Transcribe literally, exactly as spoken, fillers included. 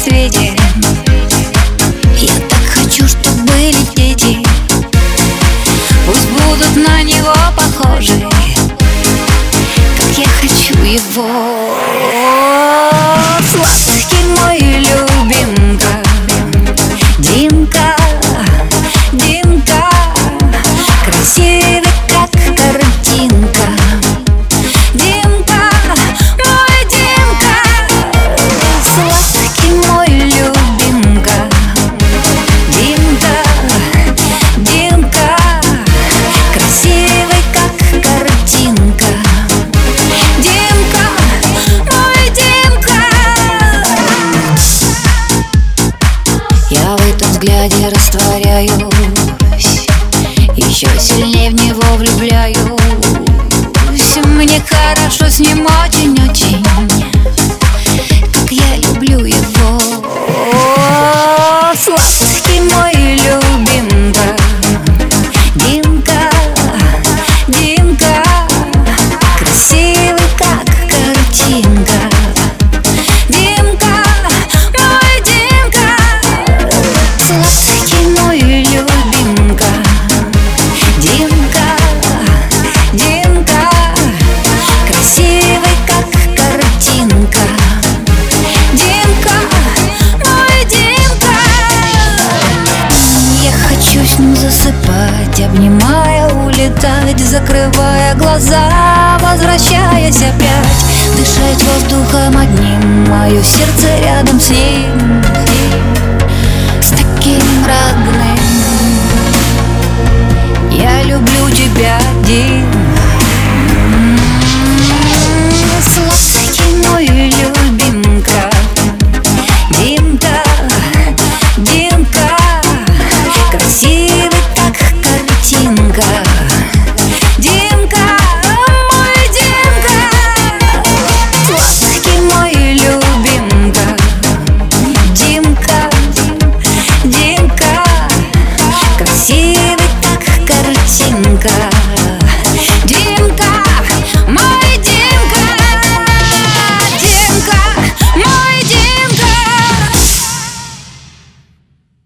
свете. Я так хочу, чтобы были дети, пусть будут на него похожи, как я хочу его. Сладкий мой любимка, Димка, Димка, красивый как картинка. Димка, мой Димка, сладкий мой любимка. Димка, Димка, красивый как картинка. Димка, мой Димка. Я в этом взгляде растворяюсь, еще сильнее в него влюбляюсь. Мне хорошо с ним очень-очень, как я люблю его. Сладкий мой любимка, Димка, Димка, красивый как картинка. Димка, мой Димка, сладкий мой любимка. Димка, Димка, красивый как картинка. Димка, мой Димка. Я хочу с ним засыпать, обнимая, улетать, закрывая глаза, возвращаясь опять, дышать воздухом одним, мое сердце рядом с ним, с таким родным. Я люблю тебя, Дим.